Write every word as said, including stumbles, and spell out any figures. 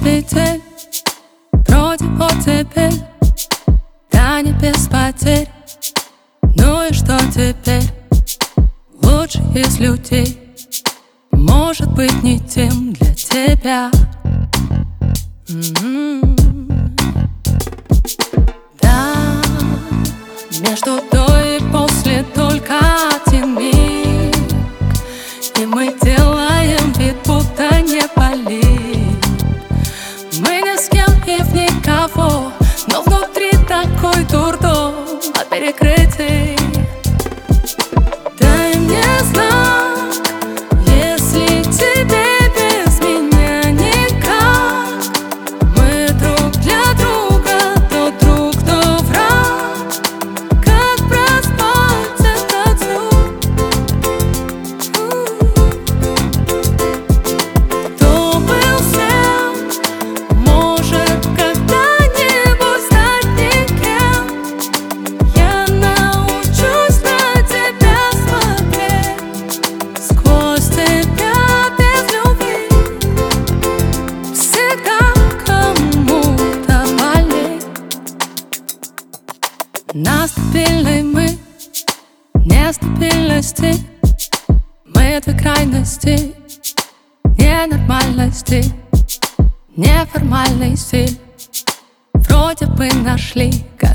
петель, вроде оттепель, да не без потерь. Ну и что теперь? Лучший из людей может быть не тем для тебя. М-м-м. Да, между до и после только один миг, и мы делаем вид, будто не болит. Мы ни с кем и в никого, но внутри такой дурдом от перекрытий. Дай мне знак, если тебе без меня никак. Мы друг для друга, то друг, то враг. Как проспать этот звук? Кто был всем, может когда-нибудь стать никем. Я научусь на тебя смотреть сквозь тебя без любви. Всегда кому-то больней. На стабильной мы нестабильности, мы две крайности, ненормальности, неформальный стиль. Вроде бы нашли, как